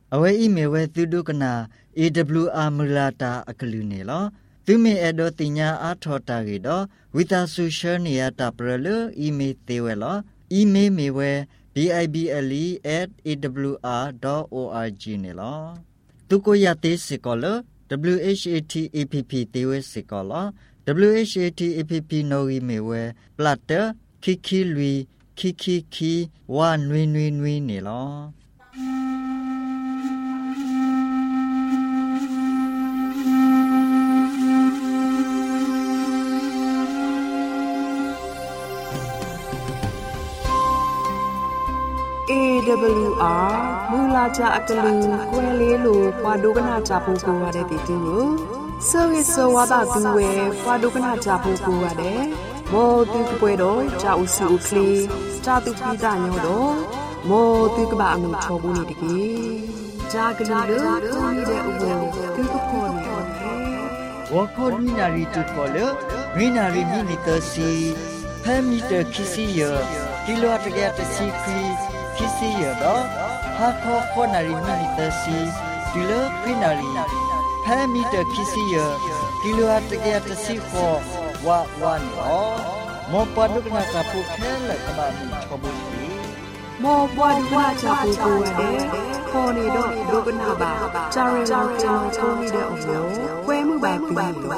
Awe imewe tudu kena AWR mulata akalune lo. Tume edo tinya athota gido witha social niya taprelu email tewe lo. Email mewe bible@awr.org ne lo. Tuko yate sikolo WHATAPP tewe sikolo WHATAPP no mewe platter kiki lui kiki wa nui ne lo. AWR မူလာကြအတလူကွယ်လေးလိုပွာဒုကနာကြဖို့ကိုရတဲ့တီတူကိုဆောဝိဆောဝါဒသူဝဲပွာဒုကနာကြဖို့ကိုရတယ်မောတူပွဲတော့ကြာဥစုကလေးကြာတူပိတာညောတော့မောတူကဘာအမှုချောဘူးနေတကြီးကြာကလေးလို့တူနေတဲ့ဥပ္ပေတူကပေါ်နေတယ်ဝခေါ်နီနာရီတူခေါ်လို့ဝိနာရီမိနီတစီဖဲမီတခီစီယကီလိုတကတစီခီkisi ya do ha kho nari minute si dilo pinari pha meter kisi ya kilo atke atsi kho wa wan do mo padukna ka phu khela kaba mi chobu ni mo padukna cha phu ko de kho ni do dukna ba chare cha ko ni de oyo kwe mu ba pi do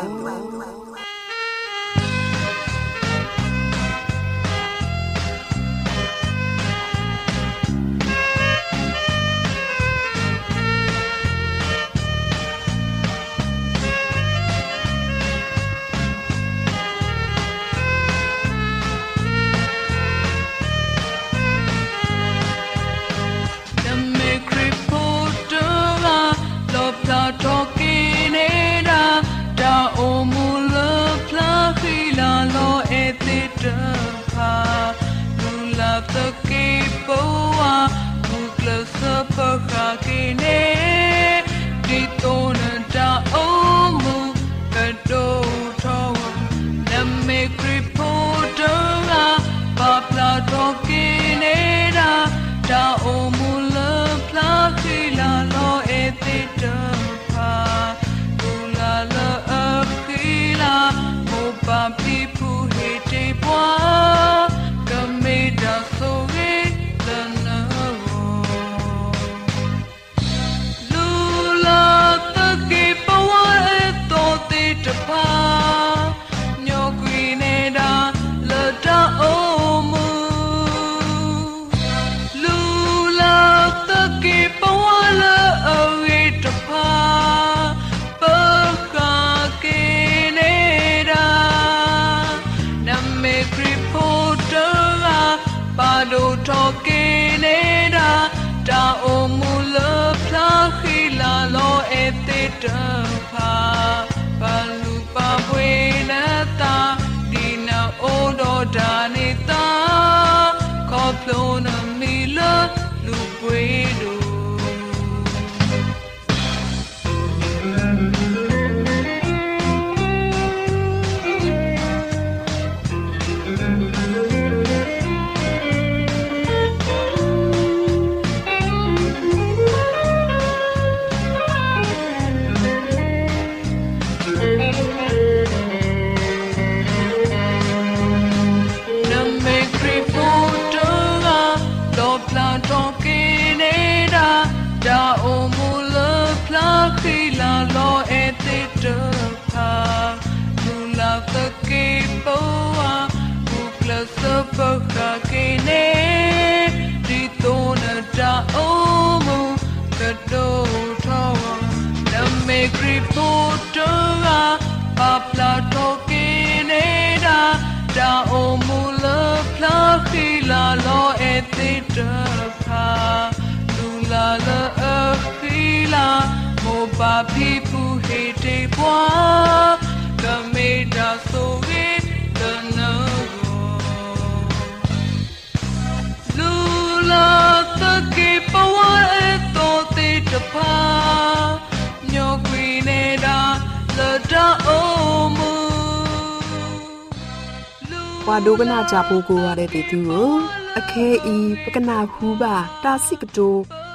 wa do kana cha po ko wa de ti tu ko akhe I pakana hu ba ta sik to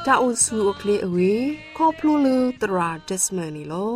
ตาอุสูอเคลีอเวคอพลูลูตราเดสเมนิโล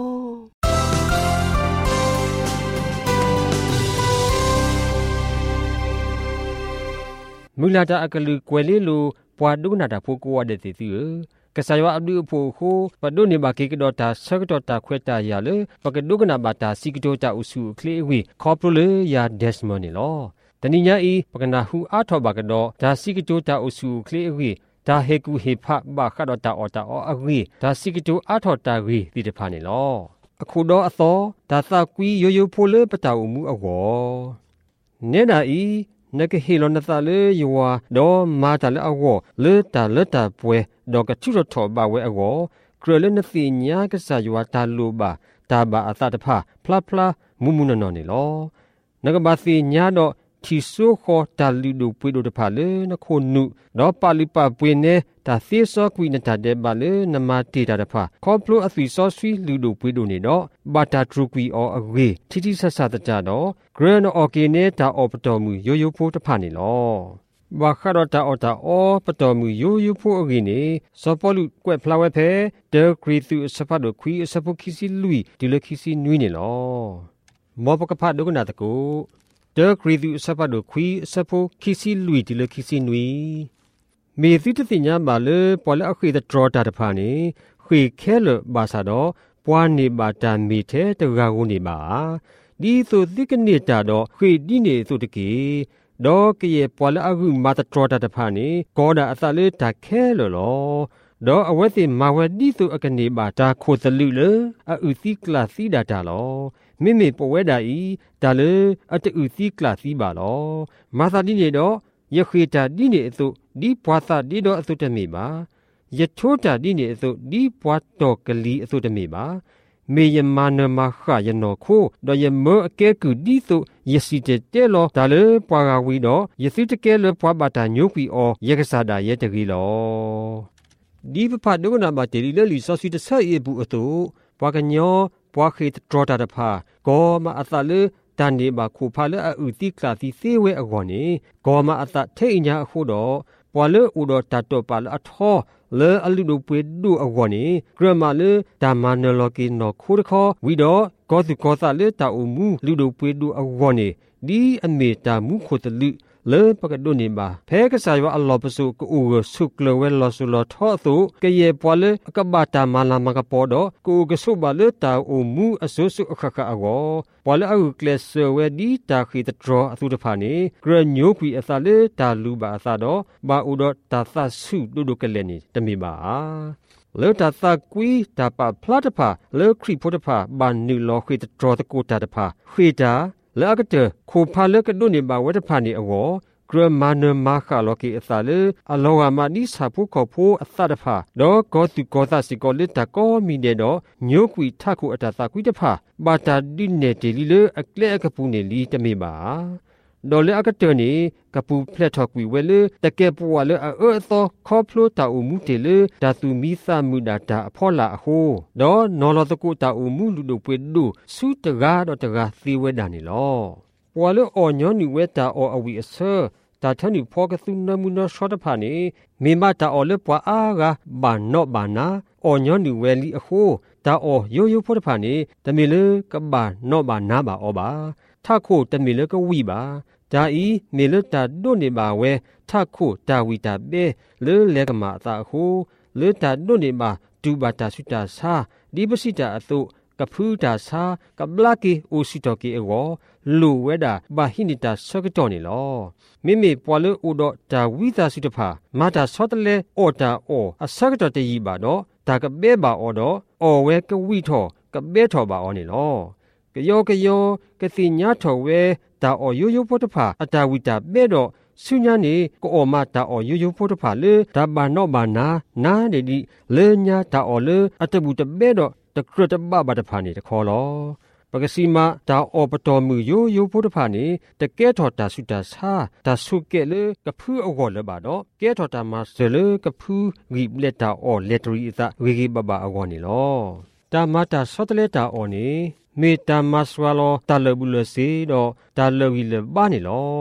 มูลาดาอักลือกวยเลลูปวาดุนาดาพูกัวเดติตือกษายว่าอับดุพูโคปดุนิบากิกดอตาสักดอตาควตายาเลปกดุกนาบาตาสิกโตตาอุสุเคลีวีคอปรูเลยาเดสมอนิลอตนิญาอีปกนาหูอาทอบากดอตาสิกโตตาอุสุเคลีวีตาเฮกุเฮพะบาคดอตาอตาออวีตาสิกโตอาทอตาวีติเดพานิลอအခုတော့အသောဒါသကွီရိုးဖိုးလေပတာအမှုအဝေါ်နေနာဤနကဟီလောနသလေယောဒေါ်မာတလေအဝေါ်လေတာပွဲဒေါကချုရထောဘဝဲအဝေါ်ကရလနသိညာကဆာယောတာလူဘာတာဘာအသတဖဖလာဖလာမူမူနော်နေလောနကဘာသိညာတော့တီဆိုခေါ်တာလူဒူပွေဒိုတဖလေနခုနုတော့ပါလိပပွေနေတာသေစောကွီနတာတဲ့ပါလေနမတေတာတဖခေါပလိုအသီစောဆွီလူဒူပွေဒိုနေတော့ဘာတာထရူကွီအော်အဝေတီတီဆဆတကြတော့ဂရန်အော်ကေနေတာအော်ပတော်မူရိုးဖိုးတဖနေလောဘာခရတာအော်တာအော်ပတော်မူရိုးဖိုးအကြီးနေစောပလူကွက်ဖလာဝဲဖဲဒေဂရီသူစဖတ်တို့ခွီစဖုခီစီလူီဒီလခီစီနွီနေလောမောပကဖတ်ဒုကနာတကူเดกรีดูสัพพะดูคุยสัพพคิสิลุยดิเลคิสินุยเมซิตติญาบาเลปอลอခိตตรอตาตะพานีခွေခဲလဘာသာတော့ပွားနေပါတမီတဲ့တကားကိုနေပါဒီဆိုသိကနေတတော့ခွေဒီနေဆိုတကေတော့ကရဲ့ပွာလအခုမာတတရတာတဖာနေကောဒါအသလေးတခဲလောတော့အဝက်စီမာဝဒီဆိုအကနေပါတာခိုသလူလေအဥစီကလာစီဒါတာလောမိမိပဝဲတာဤဒါလေအတူစီကလာစီပါလောမာသာဒီနေတော့ရခေတာဒီနေအစုဒီပွားသာဒီတော့အစုတမေပါယထိုးတာဒီနေအစုဒီပွားတော်ကလီအစုတမေပါမေယမနမခယနောခိုတော့ယမောအကဲကူဒီဆိုယစီတဲလောဒါလေပွားကဝီတော့ယစီတကဲလေပွားပါတာညိုကွီအောယကစားတာရဲ့တကြီးလောဒီပဖတ်ဒုကနာမတေလီလေလီစောစီတဆရဲ့ဘူးအတူပွားကညောပွားခေတတော်တာတဖာကောမအသလေတန်ဒီပါခုဖာလေအဥတိကလာစီစေဝဲအကောနေကောမအသထိတ်ညာအခုတော့ပွာလေဥတော်တတ်တော့ပါလေအထောလေအလူတို့ပွေဒူအကောနေဂရမလေဒါမနလောကီနော်ခုတခေါ်ဝီတော့ကောစုကောသလေတာအမှုလူတို့ပွေဒူအကောနေဒီအမေတာမှုခုတလူလေပကဒုန်နေပါဖဲကစားရအလောပစုကိုဆုကလဝဲလောဆူလောထောသုကရေပွာလေအကဘာတာမလာမကပေါ်တော့ကိုကဆုပါလေတာအမှုအဆုဆုအခခအကောပွာလေအခုကလဆဝဲဒီတာခိတဒရအသူတဖာနေဂရညိုကွီအသလေတာလူပါအသတော့ဘာဥတော့တာသဆုဒုဒုကလည်းနေတမီပါလေတာသကွီတာပါဖလာတဖာလေခရီဖို့တဖာဘာနူလောခိတဒရတကိုတာတဖာခေတာလာကတခိုဖာလကဒုန်နေပါဝတ်ဖာနေအောဂရမနမခါလောကီအသလေအလောဝမနိစာဖုခေါဖိုအသတဖာဒေါကောတုကောသစီကောလစ်တကောမီနေတော့ညိုကွီထခုအတသကွီတဖာဘာတာဒီနေတီလီလေအကလေအကပူနေလီတမေပါဒေါ်လေအကတနေကပူဖလက်ထောက်ကွီဝဲလေတကဲပူဝလေအောသောခေါဖလိုတာအမှုတေလေဒါသူမီသမှုဒါတာအဖောလာအဟိုဒေါ်နော်လောတကုတာအမှုလူတို့ပွေဒုစုတကားတော့တကားသီဝဲတာနေလောပွာလေအော်ညောနီဝဲတာအော်အဝီအဆာတာထနီဖောကသုနမှုနရှောတဖာနေမေမတာအော်လေပွာအားကဘာနော့ဘာနာအော်ညောနီဝဲလီအဟိုတာအော်ရိုးဖို့တဖာနေတမီလေကဘာနော့ဘာနာဘာအော်ဘာထခိုတမီလေကဝီပါဒါဤမေလတာဒုနေပါဝဲထခိုတာဝီတာပဲလေလေကမာတာဟိုလေတာဒုနေပါဒူဘာတာဆုတာစာဒီပစိတာအသုကဖူးတာစာကဘလာကီအိုစီတိုကီအောလူဝဲတာဘာဟိနိတာဆောကတော်နေလောမိမိပွာလေဥတော့ဒါဝိသာစုတဖာမာတာဆောတလေအော်တာအော်အစကတော်တည်ပါတော့ဒါကပဲပါအော်တော့အော်ဝဲကဝိထောကပဲထောပါအော်နေလောကယောကစီညာထောဝဲဒါအော်ရိုးဖို့တဖာအတာဝိတာပဲတော့ဆုညာနေကိုအော်မတာအော်ရိုးဖို့တဖာလေဒါဘာနော့ဘာနာနေဒီလေညာတာအော်လေအတဘူးတပဲတော့တကရတဘဘာတဖာနေတခေါ်လောပကစီမာတာအော်ပတော်မူရိုးဖို့တဖာနေတကဲထော်တာဆုတာစာတာဆုကဲလေကဖူးအော်လေပါတော့ကဲထော်တာမဆလေကဖူးဂိလက်တာအော်လက်ထရီအသဝေဂိဘဘအော်နေလောတာမတာဆောတလေတာအော်နေမေတာမဆွာလောတာလဘူးလစီတော့တာလဝီလဘာနေလောဒ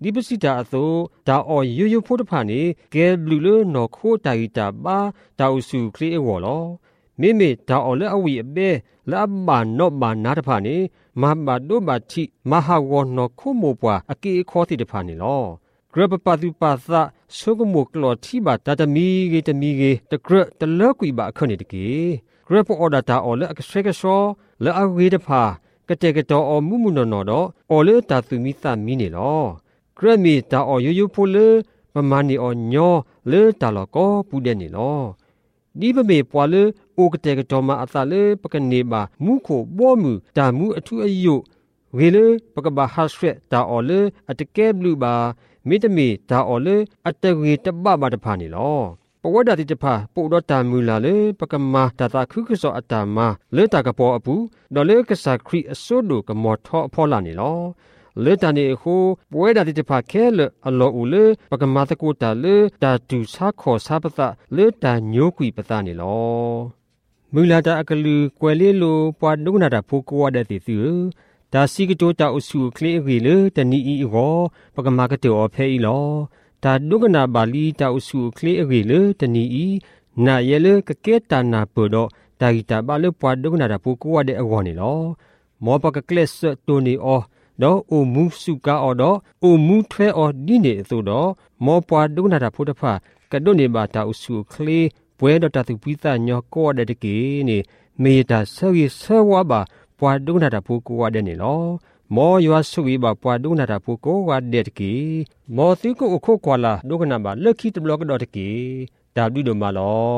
ဒီပစီတာအသောဒါအော်ယူဖို့တဖာနေကဲဘလူလနော်ခိုတာဂီတာပါတာအစုခလီအဝော်လောမိမိဒါအော်လက်အဝီအပဲလက်ဘာနော့ဘာနာတဖာနေမဘာဒိုဘာချီမဟာဝနော်ခိုမိုပွာအကေခေါ်တိတဖာနေလောဂရပပတူပါသဆုကမုကလောတိဘာတတမီဂေတမီဂေတဂရတလကွီဘာခဏိတကေဂရပအော်ဒါတာအော်လက်အကဆွေကဆောလက်အဝေးတဖာကတဲ့ကတော်အော်မှုမှုနော်နော်တော့အော်လေတာသူမီသမီနေလောဂရမီတာအော်ယူဖိုလေမမနီအော်ညောလေတာလောကောပူတဲ့နေလောဒီပမေပွာလေအိုကတဲ့ကတော်မအသလေပကနေပါမူခိုဘောမှုတာမှုအထုအယုဝေလေပကဘာဟာဆွေတာအော်လေအတကဲဘလူပါမိတမီဒါအော်လေအတဝေတပဘာတဖာနေလောပဝဒတိတဖာပို့တော့တာမူလာလေပကမာတတာခုခစောအတာမလေတာကပေါ်အပူဒေါ်လေကစားခရီအစိုးတို့ကမော်ထောအဖော်လာနေလောလေတနေခုပဝဒတိတဖာခဲလအလောဦးလေပကမာတကိုတာလေတာတူစာခေါ်စာပသလေတာညိုကွီပသနေလောမူလာတာအကလူကွယ်လေးလိုပွားဒုနာတာဖိုးကွာတဲ့တီသူဒါစီကတိုတာအစုကလေးရီလေတနီဤရောပကမာကတောဖဲဤလောဒါဒုကနာဘာလီတာအစုကလေးရီလေတနီဤနာရဲလေကကဲတာနာပိုတော့ဒါဂီတာဘာလေပွားဒုကနာတာဖိုးကွာတဲ့အဝေါ်နေလောမောပကကလစ်တိုနီအောတော့အိုမူစုကာအော်တော့အိုမူထွဲအော်ဒီနေသို့တော့မောပွားဒုကနာတာဖိုးတဖာကဒုနေဘာတာအစုကလေးပွဲတော့တာသူပိသညောကောတဲ့တကေနေမေတာဆောရီဆောဝါဘာပွားဒုနာတာဖိုးကိုဝတဲ့နေလောမောရွာဆွေးပါပွားဒုနာတာဖိုးကိုဝတဲ့တကေမောသီကိုအခုကွာလာဒုကနာဘာလက်ခိတဘလော့ကတော့တကေဒါပြီးတော့မလော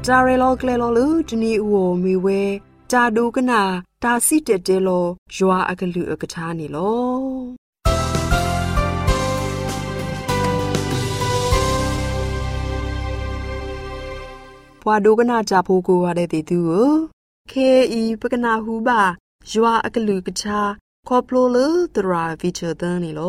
จาเรโลเกลโลลูจนีอวมีเวจาดูกนาตาซิเตเตโลยัวอากลือกะทานี่โลพวาดูกนาจาพูกูวาเดติตูเคอีปกนาฮูบายัวอากลือกะทาคอพโลลตราวิเชตันนี่โล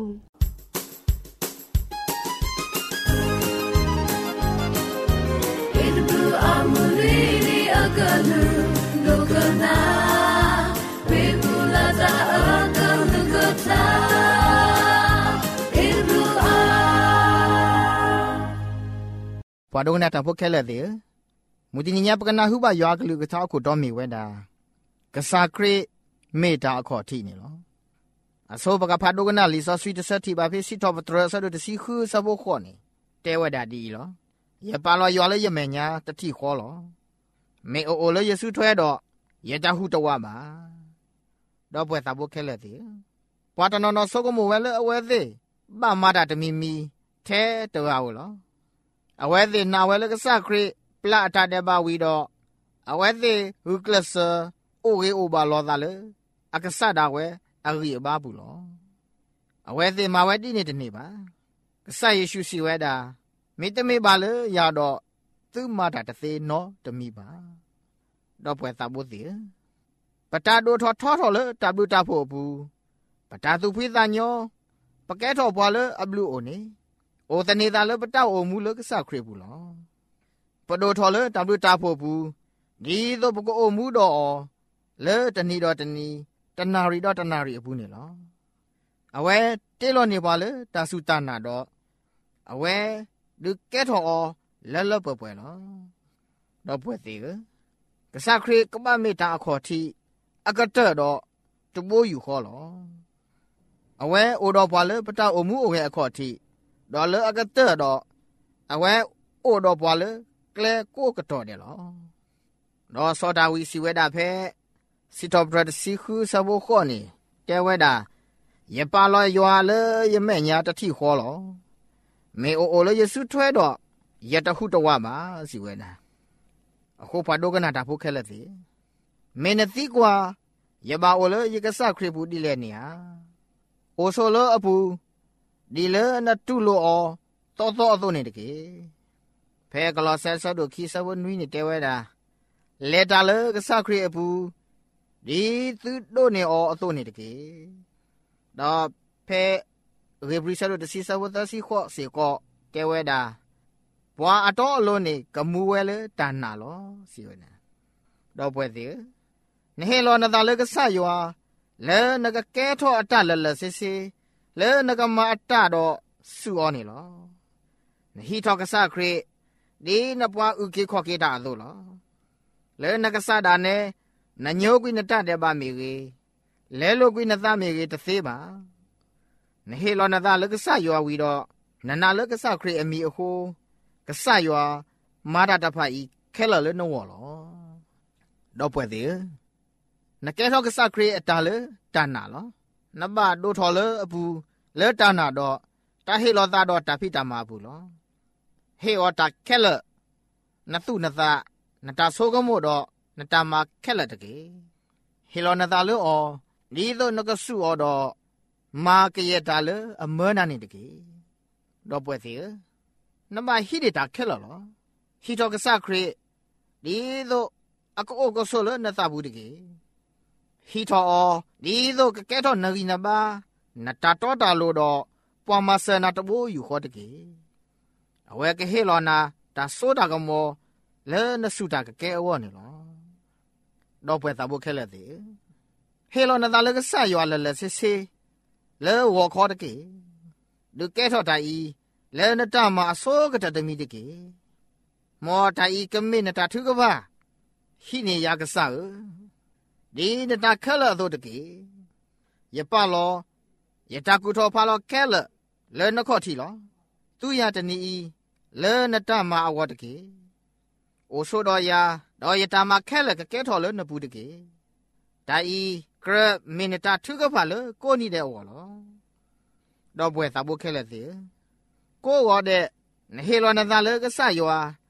พอดูนะแต่พวกแค่เลยเดียวมุตินี้ปกันนะฮูบายากลือกระท้าขุดดอมีเวดากษาครีเมตาขอที่นี่หรออโศปกพาดูกันนะลิซาสวีตเซติบาเพสิทอปตรสะดุดสิคือสะบขอนี่เตวดาดีหรออย่าปาลอยอเลยอย่าแม่ญาตะที่ขอหรอเมโอเลยเยซูถวยดอกอย่าจะฮู้ตวมาดอกป่วยตาบ่แค่เลยติปาตนนอสกมูเวลอเวเซบ้ามาดาตมีมีแท้ตวเอาหรออเวเซนาเวลกษาครีปลาตาเดบาวีดออเวเซฮุกลสโอเกโอบาลอดาเลอากษาดาเวอรีบาบุลออเวเซมาเวดีนี่ตนี่บากษาเยซูสิเวดามิตเมบาเลยยาดอตึมาดาตะเซโนตมีบาดอกป่วยตาบ่ติปตาโดทอทอเลยตาบุตาโพบูปตาสุพิซาญอปะแกทอบวาเลยอับลูโอนี่โอตะเนตาเลยปตาโอมูเลยกษาครีบุลอปโดทอเลยตาบุตาโพบูดีโตปะโกโอมูดอလေတနီတော့တနီတနာရီတော့တနာရီအပူနေလောအဝဲတေလောနေပါလေတဆုတနာတော့အဝဲဒီကဲထော်လဲလဲပွဲပွဲလောတော့ပွဲသေးကစားခရီကပမေတာအခေါ်တီအကတဲ့တော့တဘိုးယူခေါ်လောအဝဲအိုတော့ပါလေပတအမှုအိုရဲ့အခေါ်တီတော့လေအကတဲ့တော့အဝဲအိုတော့ပါလေကလဲကိုကတော့တယ်လောတော့စောတာဝီစီဝဲတာဖဲสิทอบรัดสิคือสะบขอนี่แกเวดาอย่าปาลอยยัวเลยอย่าแม่ญาตะที่ขอหรอเมโอเลยเยซูถวยดอกอย่าตะฮู้ตวะมาสิเวดาอะโคพาโดกนะตาพุแค่ละสิเมนติกว่าอย่าบาโอเลยยกษาคริบูดิเลเนี่ยโอโซโลอปูดีเลนะตุโลอตออโตนี่ตะเกแพกลอเซซอดคีซะวนุยนี่เตเวดาเลตาเลกษาคริอปูဒီသူတို့နေအောအစိုးနေတကေတော့ဖဲရေဘရီဆာတို့တစီဆဝတ်စီခော့စေကောကဲဝဲတာဘွာအတော်အလုံးနေကမူဝဲလေတန်နာလောစီဝဲနာတော့ပွဲသေးနေဟေလောနတာလေကဆယွာလဲနကကဲထောအတလလစစ်စီလဲနကမအတတော့စူအောနေလောနဟီထောကဆခရီဒီနပွားဥကေခော့ကေတာလို့လောလဲနကဆဒါနေနညိုကွိနတတဲ့ပါမီကြီးလဲလိုကွိနသမီကြီးတသေးပါနဟေလောနသလကဆယောဝီတော့နနာလကဆခရီအမီအခုကဆယောမာဒတဖာဤခဲလလနောလောတော့ပွဲသေးနကဲထောကဆခရီအတာလေတနာလောနဘဒိုထော်လေအပူလဲတနာတော့တဟေလောသတော့တဖိတမဘူးလောဟေဝတာခဲလနသုနသနတာဆိုကမို့တော့နတမခက်လက်တကေဟီလောနတာလောအောဒီသောနကဆုအောတော့မာကရတာလအမေနာနေတကေတော့ပွဲစီနမဟိဒတာခက်လောဟီတော့ကစခရီဒီသောအကောကဆိုလနတာဘူးတကေဟီတော့ဒီသောကကဲတော့နဂီနဘာနတာတော့တာလို့တော့ပွာမဆနာတဘိုးယူခေါ်တကေအဝဲကဟေလောနာတာဆိုတာကမောလဲနဆုတာကကဲအဝေါ်နေလောတော့ပွဲတာဘုခဲလက်သေးဟေလောနတာလကဆရွာလလစစ်စေလဲဝေါ်ခေါ်တကေဒုကဲထော်တိုင်လဲနတမအစောကတတမီတကေမောတိုင်ကမေနတာထုကပါဟိနေရကဆဒီနတာခလသောတကေယပလောယတကုထောဖာလောခဲလလဲနခော့ထီလောသူရတနီလဲနတမအဝတ်တကေအိုဆိုတော်ယာတော့ယတမခဲလကကဲထော်လဲနပူတကေတိုင်ကရမီနတာထုကပါလကိုနီတဲ့ဝေါ်လောတော့ပွဲသဘုခဲလက်သေးကိုဝေါ်တဲ့နဟေလောနသာလဲကဆယော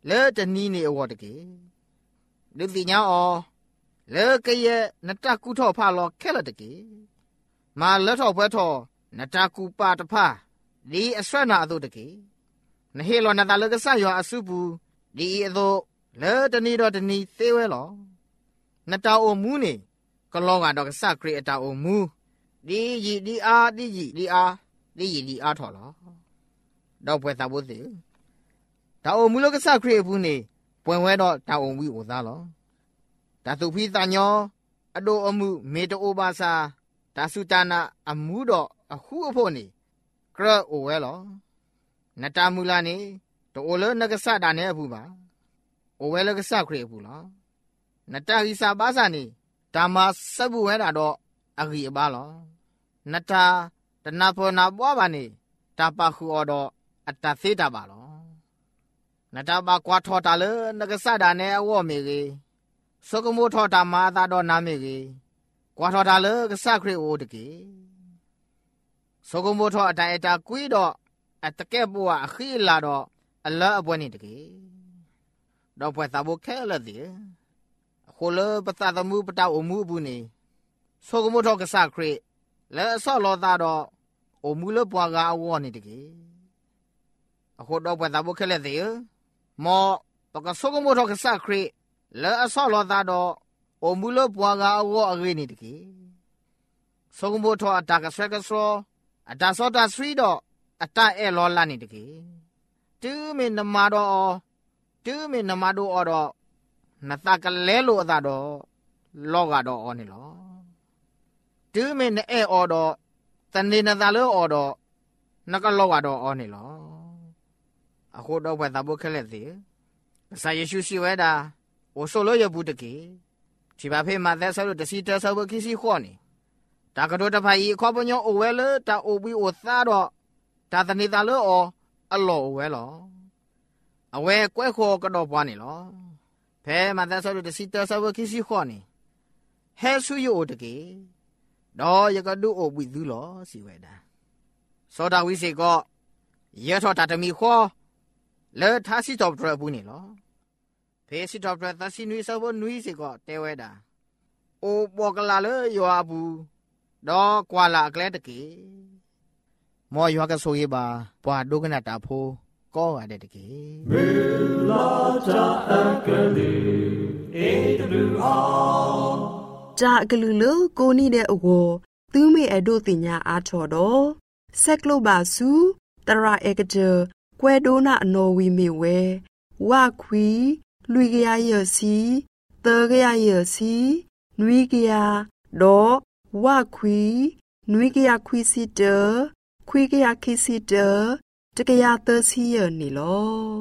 လေတနီးနေအဝတ်တကေလူတိညာအောလေကရဲ့နတကူထောဖာလောခဲလတကေမာလက်ထောဖွဲထောနတကူပါတဖာဒီအဆွနာအတို့တကေနဟေလောနတလကဆယောအစုဘူးဒီအတို့လေတနီတော့တနီသေးဝဲလောနတအိုမူးနေကလောကတော့ကစခရီအတာအိုမူးဒီကြီးဒီအားဒီကြီးဒီအားဒီကြီးဒီအားထော်လောတော့ပွဲသာဖို့စီတာအိုမူးလကစခရီဘူးနေပွင့်ဝဲတော့တာအိုဝီအိုသားလောဒါသူဖီတညောအဒိုအမှုမေတိုဘာစာဒါစုတနာအမှုတော့အခုအဖို့နေကရအိုဝဲလောနတမူလာနေတိုလနကဆတာနေဘူးပါအိုဝဲလကဆခရီဘူးလောနတဟိစာပါစာနေဒါမစဘူးဝဲတာတော့အဂီအပါလောနတတနာဖောနာပွားပါနေတာပါခုအော်တော့အတသေးတာပါလောနတပါကွာထော်တာလေနကဆတာနေအဝေါ်မေကြီးစကမိုထော်တာမာသာတော့နာမေကြီးကွာထော်တာလေကဆခရီအိုတကေစကမိုထော်အတိုင်အတာကွီးတော့အတကဲပွားအခီလာတော့အလအပွဲနေတကေတော့ပွဲသာဖို့ခဲလက်ဒီခိုလပတာတမှုပတာအမှုဘူးနေစောကမထောကစခရလဲဆောလောသားတော့အမှုလပွားကအဝေါ်နေတကေအခုတော့ပွဲသာဖို့ခဲလက်ဒီမောပကစောကမထောကစခရလဲဆောလောသားတော့အမှုလပွားကအဝေါ်အဂိနေတကေစောကမထောအတာကဆွဲကဆောအတာစောတာဆွီတော့အတာအဲလောလာနေတကေတူးမင်းနမတော့တူးမင်းနမတို့အော်တော့နတကလဲလို့အသာတော့လောကတော့အော်နေလောတူးမင်းနဲ့အော်တော့တနေနသာလို့အော်တော့နကလောကတော့အော်နေလောအခုတော့ဘာသာဖို့ခက်လက်သေးဆာယေရှုရှိဝဲတာအိုဆိုလို့ရဘူးတကေဒီဘာဖေးမှာသက်ဆောလို့တစီတဆောဘခိစီခေါ်နေတာကတော့တဖိုင်ခေါ်ပညောအိုဝဲလေတာအိုပြီးအိုသားတော့တာတနေသာလို့အော်အလောဝဲလောအဝဲကွဲခေါ်ကတော့ပွားနေလောဖဲမှာသက်ဆောလို့တစီတဆောဘခိစီခေါ်နေဟဲဆူယိုတကေတော့ရကဒူအိုပြီးသူလောစီဝဲတာစောတာဝိစေကောရထောတာတမီခေါ်လေသာစီတော့ပြဘူးနေလောဖေးစီတော့ပြသစီနွေဆောဘနွေစေကောတဲဝဲတာအိုပေါ်ကလာလေယောအဘူးတော့ကွာလာကလဲတကေမောယောကဆိုရပါပွာဒုကနာတာဖိုးကောရတဲ့တကေမေလာတာအကလေးအေတူအောင်ဂျာအကလူလူကိုနီတဲ့အဝသူမေအဒိုတင်ညာအားချော်တော့ဆက်ကလိုပါစုတရာအေကကြကွဲဒိုနာအနော်ဝီမေဝဲဝခွီလူကရရစီတေကရရစီနွီကရတော့ဝခွီနွီကရခွီစီတခွီကရခိစီတတကရသစီရနေလော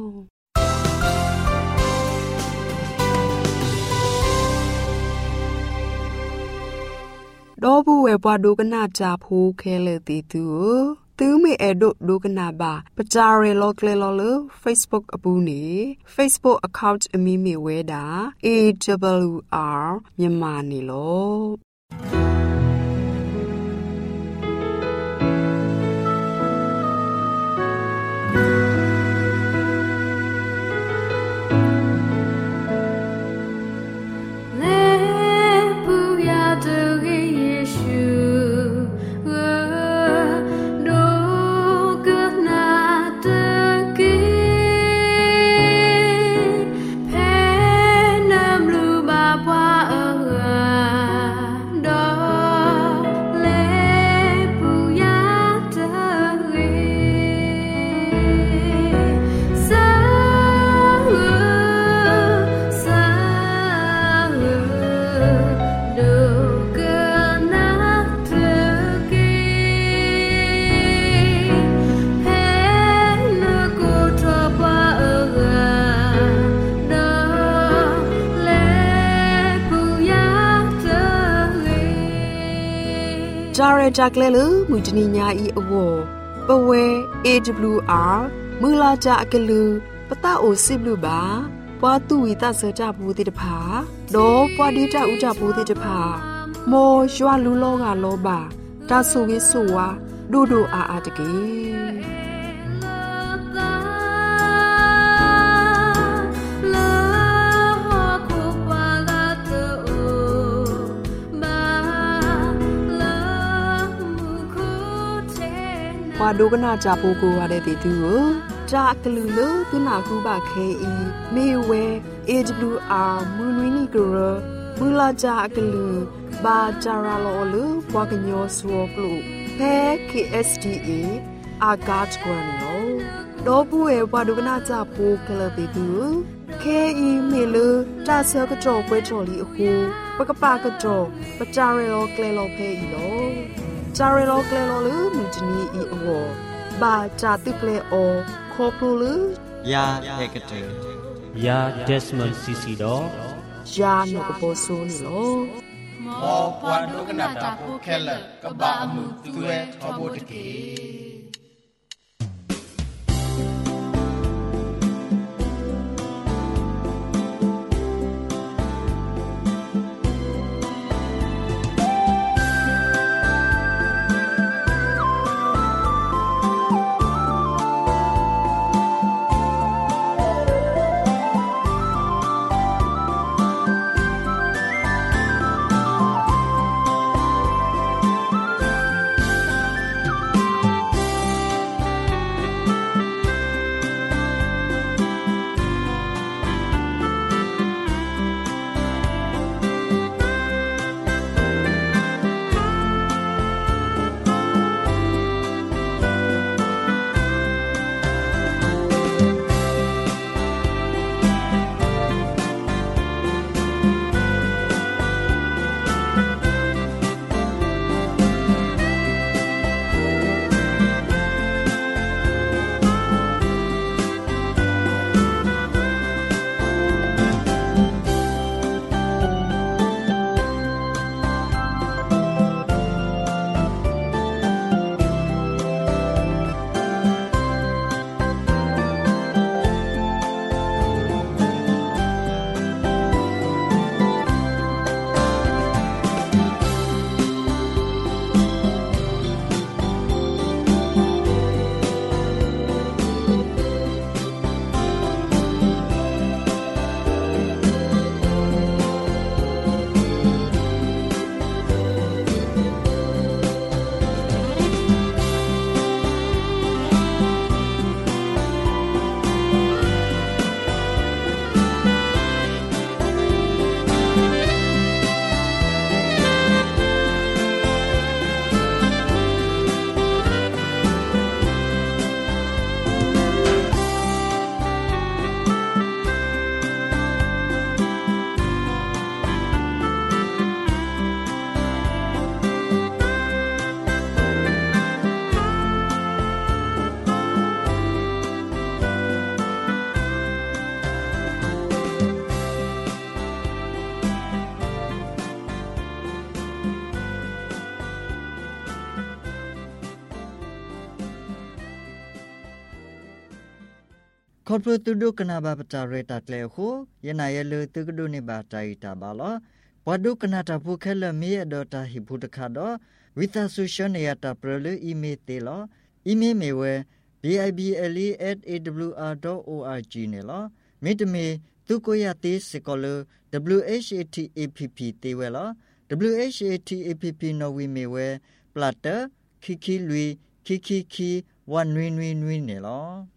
တော့ဘူးဝဲပွားဒုကနာကြဖိုးခဲလေတီသူသူမေအဒိုဒုကနာပါပကြရဲလောကလေလောလ Facebook အပူနေ Facebook account အမီမီဝဲတာ AWR မြန်မာနေလောဂျာကလဲလူမူတနီညာဤအဝပဝဲ AWR မူလာကြအကလူပတအိုစစ်လူပါပွားတူဝီတဆကြဘူးတိတဖာဒေါ်ပွားဒီတဥကြဘူးတိတဖာမောရွာလူလောကလောပါတာဆူဝိဆူဝါဒူဒူအာအာတကေပွားဒုကနာကြဖို့ကိုရတဲ့တီတူကိုဂျာကလူလို့သူနာကူပါခဲဤမေဝဲ AWR မွန်ဝီနီကရမူလာဂျာကလူဘာဂျာရာလောလူပွားကညောဆောကလူဖဲ KSTA အာဂတ်ကွန်နောတော့ဘူးရဲ့ပွားဒုကနာကြဖို့ကလပ်တူခဲဤမေလူတာဆကကြောပွဲချော်လီအခုပကပကကြောပကြရဲလောကလဲလောဖဲဤလောจาเรโลเกลโลลือมิจนีอีอวบาจาติเกลโอโคพลูลือยาเอกเตยาเดสมอนซีซีดอยาโนกโปโซนี่โลมอปวาดุกนาตาผู้แคลกะบะอมุตุเวทอโบตะเกคอร์ปอเรตุดุกนาบาปจาเรตักเลโคยนายเลตุกดุนิบาตายตาบาลอปดุกนาตาภูเคลเมียดอตาหิบุตคาดอวิตาสุชเนยตาเปรลอีเมเตลออีเมเมเว bible@awr.org เนลอเมตเมตุโกยาติสกอล WHATAPP เตเวลอ WHATAPP นวิเมเวปลาเตคิคิลุยคิคิคีวันนวินวินวินเนลอ